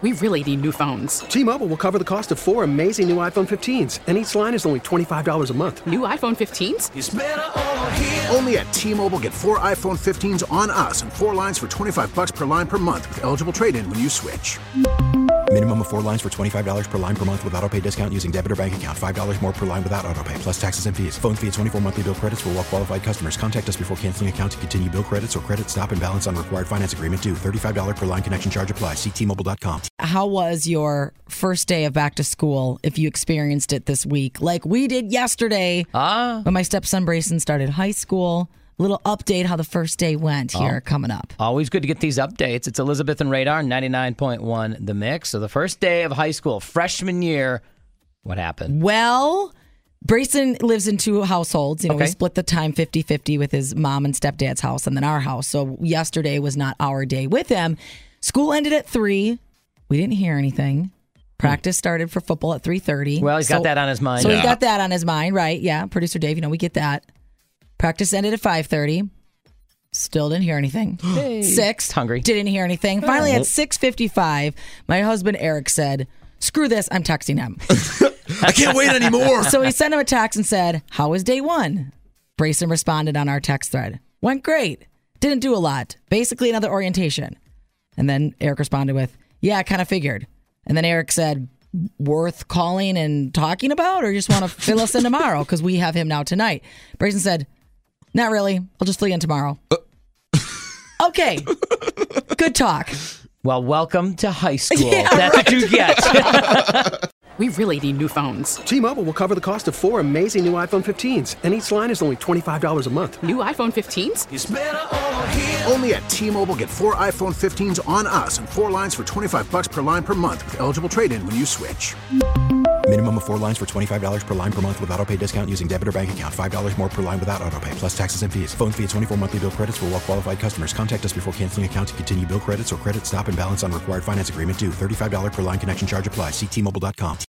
We really need new phones. T-Mobile will cover the cost of 4 amazing new iPhone 15s, and each line is only $25 a month. New iPhone 15s? It's better over here. Only at T-Mobile, get 4 iPhone 15s on us and 4 lines for $25 per line per month with eligible trade-in when you switch. Minimum of 4 lines for $25 per line per month with autopay discount using debit or bank account. $5 more per line without autopay, plus taxes and fees. Phone fee at 24 monthly bill credits for well-qualified customers. Contact us before canceling account to continue bill credits or credit stop and balance on required finance agreement due. $35 per line connection charge applies. See T-Mobile.com. How was your first day of back to school if you experienced it this week? Like we did yesterday when my stepson Brayson started high school. Little update how the first day went here coming up. Always good to get these updates. It's Elizabeth and Radar, 99.1 The Mix. So the first day of high school, freshman year, what happened? Well, Brayson lives in 2 households. We split the time 50-50 with his mom and stepdad's house and then our house. So yesterday was not our day with him. School ended at 3. We didn't hear anything. Practice started for football at 3:30. Well, he's got that on his mind. So he got that on his mind, right? Yeah, Producer Dave, we get that. Practice ended at 5:30. Still didn't hear anything. 6. Hungry. Didn't hear anything. Finally, at 6:55, my husband Eric said, "Screw this, I'm texting him." I can't wait anymore. So he sent him a text and said, "How was day 1?" Brayson responded on our text thread, "Went great. Didn't do a lot. Basically another orientation." And then Eric responded with, "Yeah, I kind of figured." And then Eric said, "Worth calling and talking about, or you just want to fill us in tomorrow? Because we have him now tonight." Brayson said, "Not really. I'll just fill you in tomorrow." Okay. Good talk. Well, welcome to high school. That's what you get. We really need new phones. T-Mobile will cover the cost of 4 amazing new iPhone 15s, and each line is only $25 a month. New iPhone 15s? It's better over here. Only at T-Mobile, get 4 iPhone 15s on us and 4 lines for $25 per line per month with eligible trade-in when you switch. Minimum of 4 lines for $25 per line per month with autopay discount using debit or bank account. $5 more per line without autopay, plus taxes and fees. Phone fee at 24 monthly bill credits for well-qualified customers. Contact us before canceling account to continue bill credits or credit stop and balance on required finance agreement due. $35 per line connection charge applies. See T-Mobile.com.